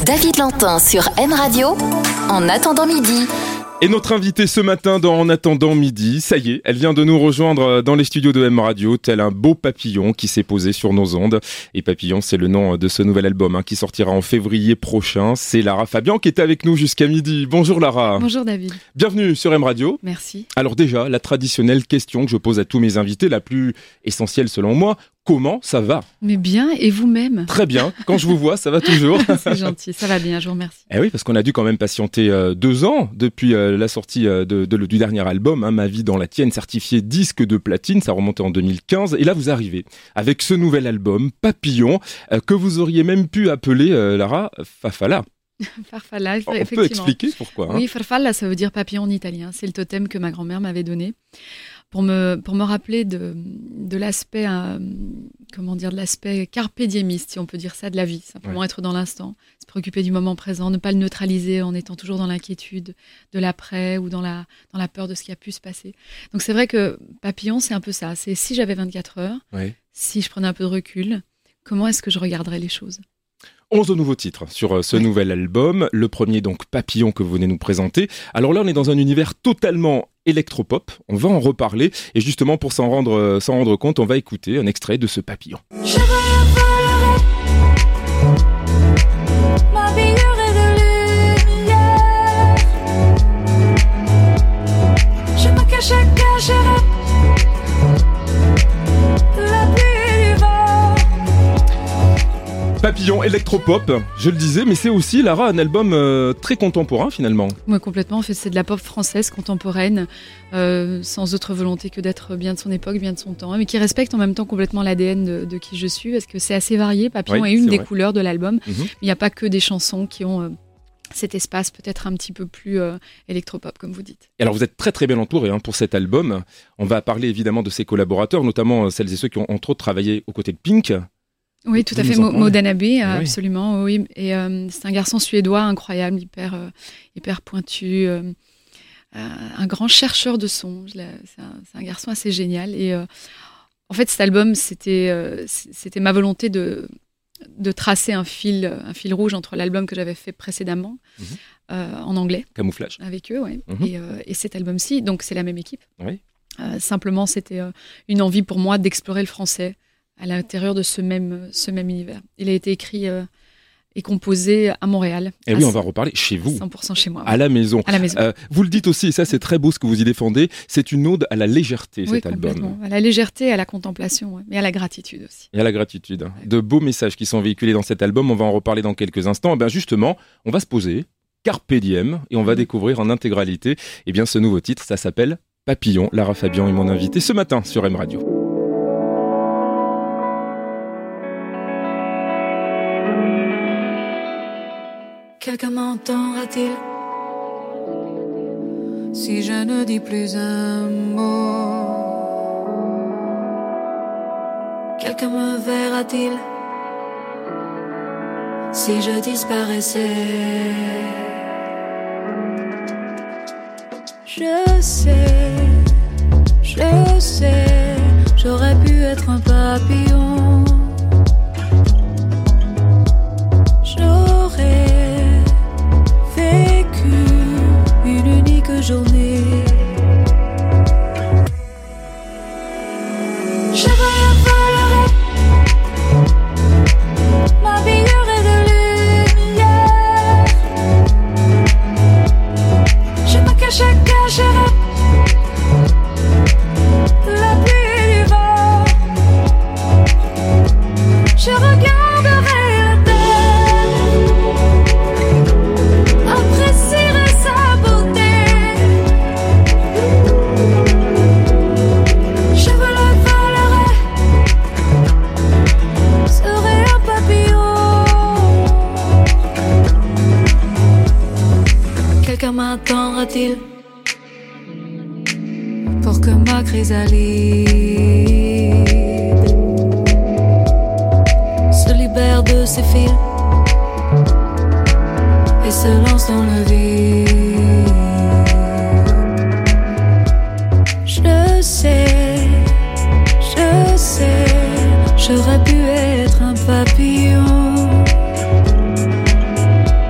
David Lantin sur M Radio, En attendant midi. Et notre invitée ce matin dans En attendant midi, ça y est, elle vient de nous rejoindre dans les studios de M Radio, tel un beau papillon qui s'est posé sur nos ondes. Et Papillon, c'est le nom de ce nouvel album qui sortira en février prochain. C'est Lara Fabian qui est avec nous jusqu'à midi. Bonjour Lara. Bonjour David. Bienvenue sur M Radio. Merci. Alors déjà, la traditionnelle question que je pose à tous mes invités, la plus essentielle selon moi, comment ça va ? Mais bien, et vous-même ? Très bien, quand je vous vois, ça va toujours. C'est gentil, ça va bien, je vous remercie. Eh oui, parce qu'on a dû quand même patienter 2 ans depuis la sortie du dernier album, Ma vie dans la tienne, certifié disque de platine, ça remontait en 2015. Et là, vous arrivez avec ce nouvel album, Papillon, que vous auriez même pu appeler, Lara, Farfalla. Farfalla, On effectivement. peut expliquer pourquoi. Oui, Farfalla, ça veut dire papillon en italien. C'est le totem que ma grand-mère m'avait donné pour me rappeler de l'aspect, de l'aspect carpe diemiste, si on peut dire ça, de la vie. Simplement être dans l'instant, se préoccuper du moment présent, ne pas le neutraliser en étant toujours dans l'inquiétude de l'après ou dans la peur de ce qui a pu se passer. Donc c'est vrai que papillon, c'est un peu ça. C'est si j'avais 24 heures, si je prenais un peu de recul, comment est-ce que je regarderais les choses ? 11 nouveaux titres sur ce nouvel album. Le premier, donc, Papillon, que vous venez nous présenter. Alors là, on est dans un univers totalement électropop. On va en reparler. Et justement, pour s'en rendre compte, on va écouter un extrait de ce Papillon. Je volerai, m'habillerai de lumière. Je me cacherai la pluie et du vent. Papillon électropop, je le disais, mais c'est aussi, Lara, un album très contemporain finalement. Oui, complètement. En fait, c'est de la pop française contemporaine, sans autre volonté que d'être bien de son époque, bien de son temps, mais qui respecte en même temps complètement l'ADN de qui je suis, parce que c'est assez varié. Papillon est une des couleurs de l'album. Il n'y a pas que des chansons qui ont cet espace peut-être un petit peu plus électropop, comme vous dites. Et alors, vous êtes très très bien entouré pour cet album. On va parler évidemment de ses collaborateurs, notamment celles et ceux qui ont entre autres travaillé aux côtés de Pink. Oui, tout à fait, Maud Anabé, absolument, oui. Et c'est un garçon suédois incroyable, hyper pointu, un grand chercheur de sons. C'est un garçon assez génial. Et en fait, cet album, c'était ma volonté de tracer un fil rouge entre l'album que j'avais fait précédemment, en anglais. Camouflage. Avec eux, oui. Et cet album-ci, donc c'est la même équipe. Oui. Simplement, c'était une envie pour moi d'explorer le français à l'intérieur de ce même univers. Il a été écrit et composé à Montréal. Et oui, on va reparler chez vous. 100% chez moi. À la maison. À la maison. Vous le dites aussi, et ça c'est très beau ce que vous y défendez, c'est une ode à la légèreté, cet album. album. À la légèreté, à la contemplation, mais à la gratitude aussi. Et à la gratitude. Ouais. De beaux messages qui sont véhiculés dans cet album, on va en reparler dans quelques instants. Et bien justement, on va se poser, carpe diem, et on va découvrir en intégralité ce nouveau titre, ça s'appelle Papillon. Lara Fabian est mon invitée ce matin sur M Radio. Quelqu'un m'entendra-t-il si je ne dis plus un mot? Quelqu'un me verra-t-il si je disparaissais? Je sais, j'aurais pu être un papillon. J'aurais vécu une unique journée. Je volerai, m'habillerai de lumière. Je me cacherai la pluie et du vent. Je regarderai la terre, apprécierai sa beauté. Je volerai, serai un papillon. Quelqu'un m'attendra-t-il pour que ma chrysalide se libère de ses fils et se lance dans le vide? Je sais, j'aurais pu être un papillon.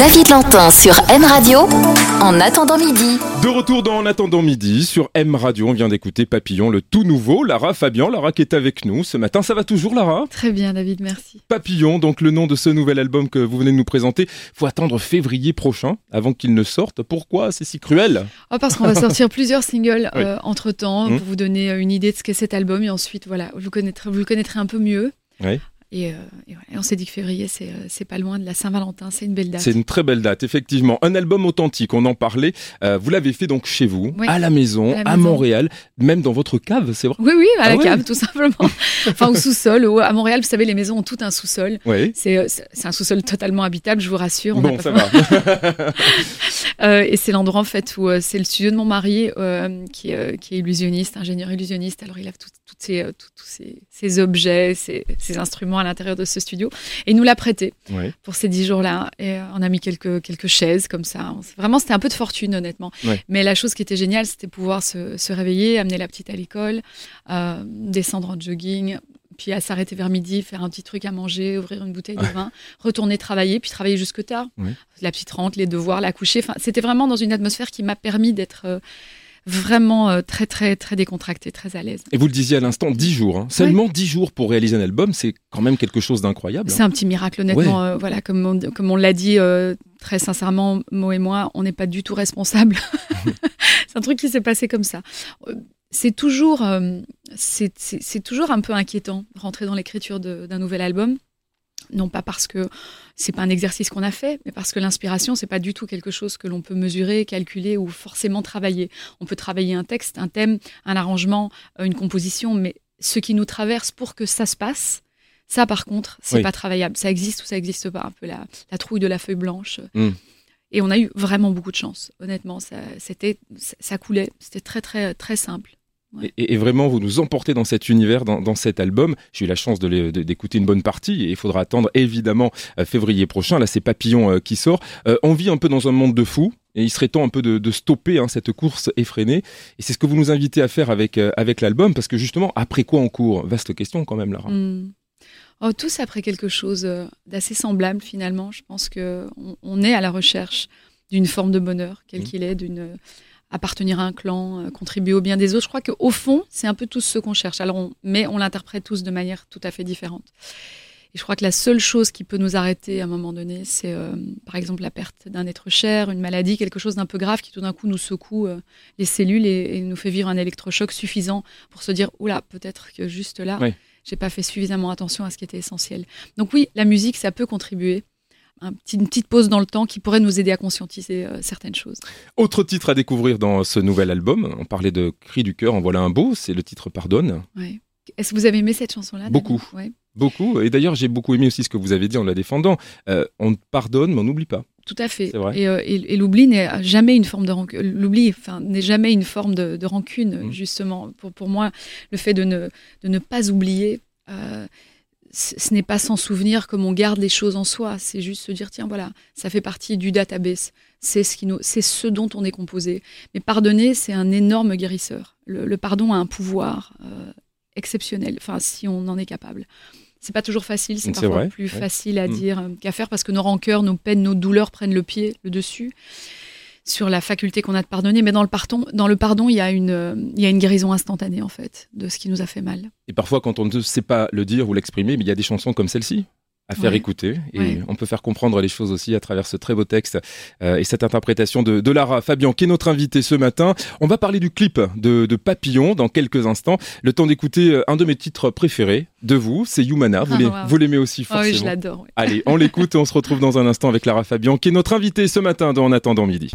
David Lantin sur M Radio, En attendant midi. De retour dans En attendant midi sur M Radio, on vient d'écouter Papillon, le tout nouveau, Lara Fabian. Lara qui est avec nous ce matin. Ça va toujours, Lara ? Très bien, David, merci. Papillon, donc le nom de ce nouvel album que vous venez de nous présenter. Faut attendre février prochain avant qu'il ne sorte. Pourquoi c'est si cruel ? Parce qu'on va sortir plusieurs singles Oui. entre-temps pour vous donner une idée de ce qu'est cet album. Et ensuite, voilà, vous le connaîtrez un peu mieux. Oui. Et on s'est dit que février, c'est pas loin de la Saint-Valentin, c'est une belle date. C'est une très belle date, effectivement. Un album authentique, on en parlait. Vous l'avez fait donc chez vous, Oui. à la maison, à Montréal, même dans votre cave, c'est vrai ? Oui, à la Ah ouais. cave, tout simplement. Enfin, au sous-sol. À Montréal, vous savez, les maisons ont tout un sous-sol. Oui. C'est un sous-sol totalement habitable, je vous rassure. Bon, ça va. Et c'est l'endroit, en fait, où c'est le studio de mon mari, qui est illusionniste, ingénieur illusionniste. Alors, il a tous ces objets, ces instruments à l'intérieur de ce studio. Et il nous l'a prêté pour ces 10 jours-là. Et on a mis quelques chaises comme ça. Vraiment, c'était un peu de fortune, honnêtement. Ouais. Mais la chose qui était géniale, c'était pouvoir se réveiller, amener la petite à l'école, descendre en jogging, puis à s'arrêter vers midi, faire un petit truc à manger, ouvrir une bouteille de vin, retourner travailler, puis travailler jusque tard. La petite rente, les devoirs, la coucher. Enfin, c'était vraiment dans une atmosphère qui m'a permis d'être vraiment très, très, très décontractée, très à l'aise. Et vous le disiez à l'instant, 10 jours. Hein. Seulement 10 jours pour réaliser un album, c'est quand même quelque chose d'incroyable. C'est un petit miracle, honnêtement. Voilà, comme on l'a dit très sincèrement, Mo et moi, on n'est pas du tout responsables. C'est un truc qui s'est passé comme ça. C'est toujours un peu inquiétant, rentrer dans l'écriture d'un nouvel album. Non pas parce que c'est pas un exercice qu'on a fait, mais parce que l'inspiration, c'est pas du tout quelque chose que l'on peut mesurer, calculer ou forcément travailler. On peut travailler un texte, un thème, un arrangement, une composition, mais ce qui nous traverse pour que ça se passe, ça par contre, c'est pas travaillable. Ça existe ou ça existe pas, un peu la trouille de la feuille blanche. Et on a eu vraiment beaucoup de chance, honnêtement. Ça coulait, c'était très très très simple. Ouais. Et vraiment, vous nous emportez dans cet univers, dans cet album. J'ai eu la chance d'écouter une bonne partie et il faudra attendre évidemment février prochain. Là, c'est Papillon qui sort. On vit un peu dans un monde de fous et il serait temps un peu de stopper cette course effrénée. Et c'est ce que vous nous invitez à faire avec l'album parce que justement, après quoi on court ? Vaste question quand même, Lara. Tous après quelque chose d'assez semblable finalement. Je pense qu'on est à la recherche d'une forme de bonheur, quel qu'il est, appartenir à un clan, contribuer au bien des autres. Je crois qu'au fond, c'est un peu tous ce qu'on cherche. Alors mais on l'interprète tous de manière tout à fait différente. Et je crois que la seule chose qui peut nous arrêter à un moment donné, c'est par exemple la perte d'un être cher, une maladie, quelque chose d'un peu grave qui tout d'un coup nous secoue les cellules et nous fait vivre un électrochoc suffisant pour se dire « Oula, peut-être que juste là, j'ai pas fait suffisamment attention à ce qui était essentiel ». Donc oui, la musique, ça peut contribuer. Une petite pause dans le temps qui pourrait nous aider à conscientiser certaines choses. Autre titre à découvrir dans ce nouvel album, on parlait de Cri du cœur, en voilà un beau, c'est le titre Pardonne. Ouais. Est-ce que vous avez aimé cette chanson-là ? Beaucoup, beaucoup. Et d'ailleurs, j'ai beaucoup aimé aussi ce que vous avez dit en la défendant. On pardonne, mais on n'oublie pas. Tout à fait. C'est vrai. Et l'oubli n'est jamais une forme de rancune. L'oubli, n'est jamais une forme de rancune, justement. Pour moi, le fait de ne pas oublier... ce n'est pas sans souvenir comme on garde les choses en soi, c'est juste se dire tiens voilà, ça fait partie du database, c'est ce dont on est composé. Mais pardonner, c'est un énorme guérisseur. Le pardon a un pouvoir exceptionnel, enfin si on en est capable. C'est pas toujours facile, c'est parfois plus facile à dire qu'à faire parce que nos rancœurs, nos peines, nos douleurs prennent le dessus sur la faculté qu'on a de pardonner, mais dans le pardon, il y a une guérison instantanée en fait de ce qui nous a fait mal. Et parfois, quand on ne sait pas le dire ou l'exprimer, mais il y a des chansons comme celle-ci à faire écouter et on peut faire comprendre les choses aussi à travers ce très beau texte et cette interprétation de Lara Fabian qui est notre invitée ce matin. On va parler du clip de Papillon dans quelques instants. Le temps d'écouter un de mes titres préférés de vous, c'est Yumana. Vous l'aimez aussi forcément. Oui, je l'adore. Allez, on l'écoute et on se retrouve dans un instant avec Lara Fabian qui est notre invitée ce matin dans En attendant midi.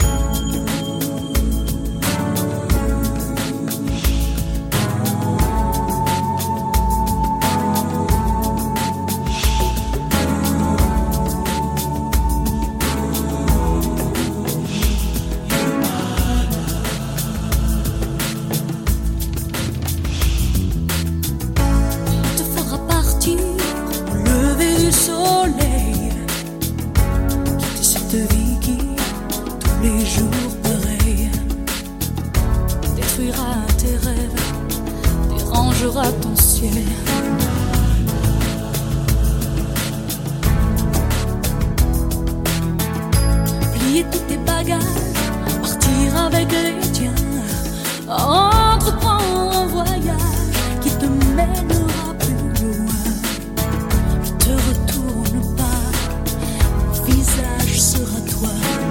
bagages, partir avec les tiens, entreprendre un voyage qui te mènera plus loin. Ne te retourne pas, mon visage sera toi.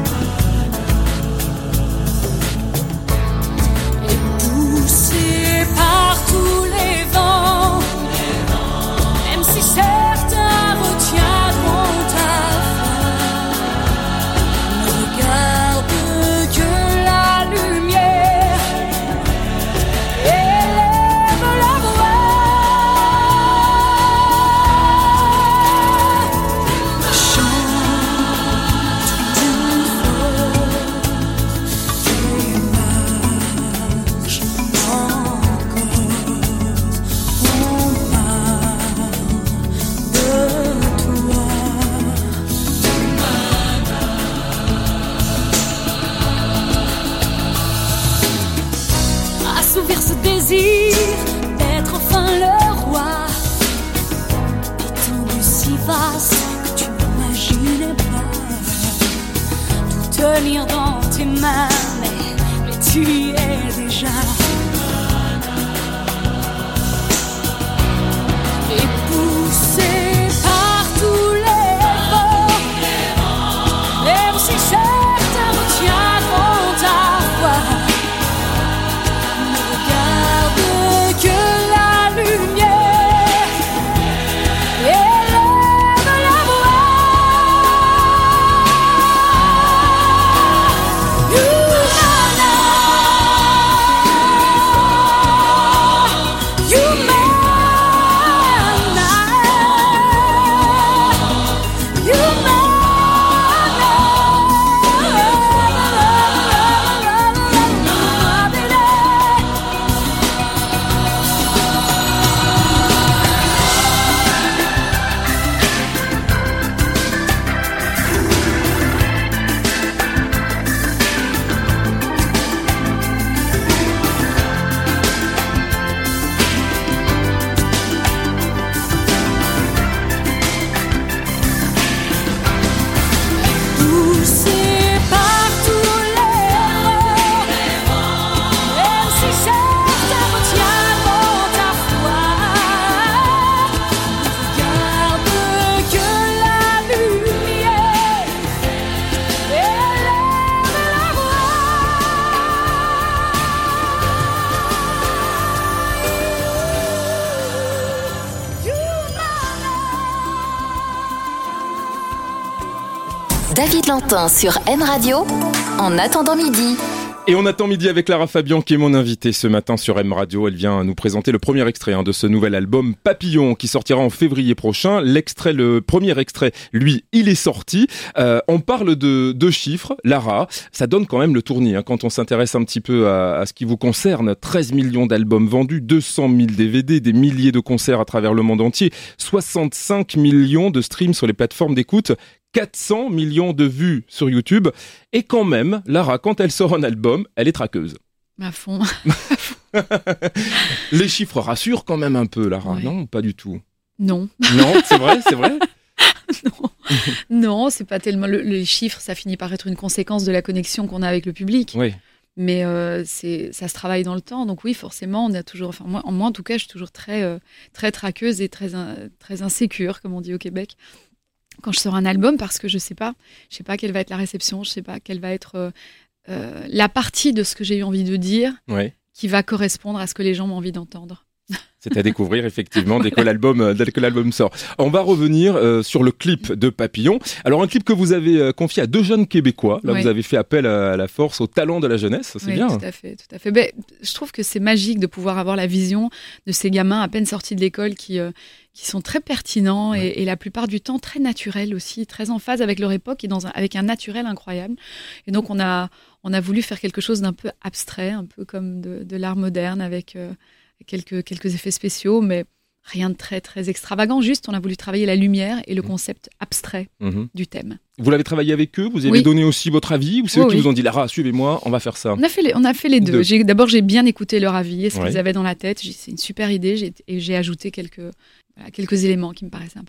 Et poussé par tous les vents, même si certains retiendront ta foi, ne regarde que la lumière, élève la voix, chante plus fort et marche encore. On parle de toi. Assouvir ce désir d'être enfin le roi, étendu si vaste que tu n'imaginais pas, tout tenir dans tes mains, mais tu y es déjà. Et poussé par tous les vents, même si certains retiendront ta voix, ne regarde que la lumière, élève la voix. Poussé par tous les vents, même si certains retiendront ta foi, ne regarde que la lumière, élève la voix. David Lantin sur M Radio, en attendant midi. Et on attend midi avec Lara Fabian qui est mon invitée ce matin sur M Radio. Elle vient nous présenter le premier extrait de ce nouvel album Papillon qui sortira en février prochain. Le premier extrait, lui, il est sorti. On parle de chiffres, Lara. Ça donne quand même le tournis quand on s'intéresse un petit peu à ce qui vous concerne. 13 millions d'albums vendus, 200 000 DVD, des milliers de concerts à travers le monde entier, 65 millions de streams sur les plateformes d'écoute, 400 millions de vues sur YouTube. Et quand même, Lara, quand elle sort un album, elle est traqueuse. À fond. Les chiffres rassurent quand même un peu, Lara. Ouais. Non, pas du tout. Non. Non, c'est vrai. Non, c'est pas tellement. Les chiffres, ça finit par être une conséquence de la connexion qu'on a avec le public. Oui. Mais ça se travaille dans le temps. Donc oui, forcément, on a toujours. Enfin, moi en tout cas, je suis toujours très traqueuse et très insécure, comme on dit au Québec, quand je sors un album, parce que je sais pas quelle va être la réception, je sais pas quelle va être la partie de ce que j'ai eu envie de dire, qui va correspondre à ce que les gens ont envie d'entendre. C'est à découvrir effectivement dès que l'album sort. On va revenir sur le clip de Papillon. Alors un clip que vous avez confié à 2 jeunes Québécois. Là, vous avez fait appel à la force, au talent de la jeunesse. C'est bien. Tout à fait. Ben, je trouve que c'est magique de pouvoir avoir la vision de ces gamins à peine sortis de l'école qui sont très pertinents et la plupart du temps très naturels aussi, très en phase avec leur époque et avec un naturel incroyable. Et donc on a voulu faire quelque chose d'un peu abstrait, un peu comme de l'art moderne avec quelques effets spéciaux, mais rien de très très extravagant. Juste, on a voulu travailler la lumière et le concept abstrait du thème. Vous l'avez travaillé avec eux? Vous avez donné aussi votre avis? Ou c'est eux qui vous ont dit, Lara, suivez-moi, on va faire ça? On a fait les deux. D'abord, j'ai bien écouté leur avis et ce qu'ils avaient dans la tête. C'est une super idée et j'ai ajouté quelques éléments qui me paraissaient importants.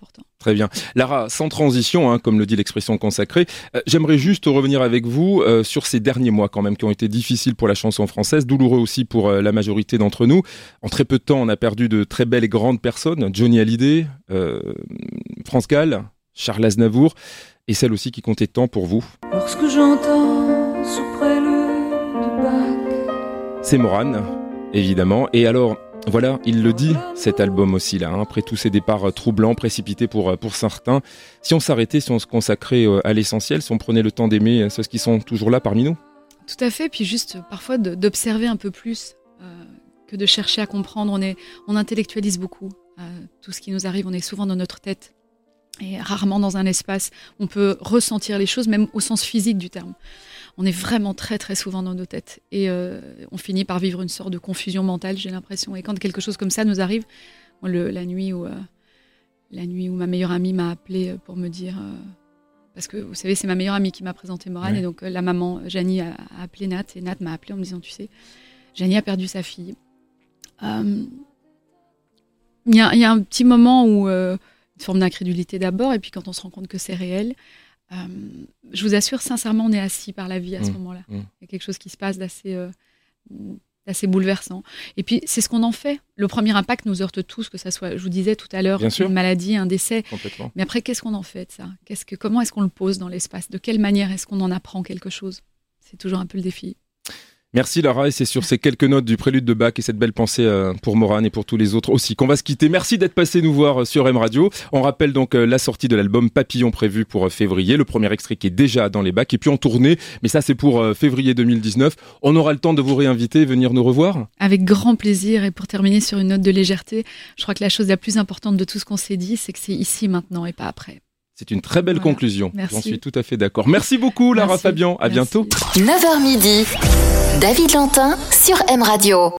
Très bien. Lara, sans transition, comme le dit l'expression consacrée, j'aimerais juste revenir avec vous sur ces derniers mois quand même qui ont été difficiles pour la chanson française, douloureux aussi pour la majorité d'entre nous. En très peu de temps, on a perdu de très belles et grandes personnes, Johnny Hallyday, France Gall, Charles Aznavour, et celle aussi qui comptait tant pour vous. Lorsque j'entends sous prélude de Bach, c'est Morane, évidemment. Et alors, voilà, il le dit, cet album aussi là, après tous ces départs troublants, précipités pour certains. Si on s'arrêtait, si on se consacrait à l'essentiel, si on prenait le temps d'aimer ceux qui sont toujours là parmi nous. Tout à fait, puis juste parfois d'observer un peu plus que de chercher à comprendre. On intellectualise beaucoup tout ce qui nous arrive, on est souvent dans notre tête et rarement dans un espace. On peut ressentir les choses, même au sens physique du terme. On est vraiment très très souvent dans nos têtes et on finit par vivre une sorte de confusion mentale, j'ai l'impression. Et quand quelque chose comme ça nous arrive, moi, la nuit où ma meilleure amie m'a appelée pour me dire, parce que vous savez c'est ma meilleure amie qui m'a présenté Morane, ouais. Et donc la maman Janie a appelé Nat et Nat m'a appelée en me disant tu sais, Janie a perdu sa fille. Il y a un petit moment où une forme d'incrédulité d'abord et puis quand on se rend compte que c'est réel. Je vous assure, sincèrement, on est assis par la vie à ce moment-là. Il y a quelque chose qui se passe d'assez bouleversant. Et puis, c'est ce qu'on en fait. Le premier impact nous heurte tous, que ça soit, je vous disais tout à l'heure, une maladie, un décès. Complètement. Mais après, qu'est-ce qu'on en fait de ça ? Comment est-ce qu'on le pose dans l'espace ? De quelle manière est-ce qu'on en apprend quelque chose ? C'est toujours un peu le défi. Merci Lara, et c'est sur ces quelques notes du prélude de Bach et cette belle pensée pour Morane et pour tous les autres aussi qu'on va se quitter. Merci d'être passé nous voir sur M Radio. On rappelle donc la sortie de l'album Papillon prévue pour février, le premier extrait qui est déjà dans les bacs et puis en tournée, mais ça c'est pour février 2019. On aura le temps de vous réinviter, venir nous revoir ? Avec grand plaisir, et pour terminer sur une note de légèreté, je crois que la chose la plus importante de tout ce qu'on s'est dit, c'est que c'est ici maintenant et pas après. C'est une très belle conclusion. Merci. J'en suis tout à fait d'accord. Merci beaucoup Lara Fabian. À bientôt. 9h midi. David Lantin sur M Radio.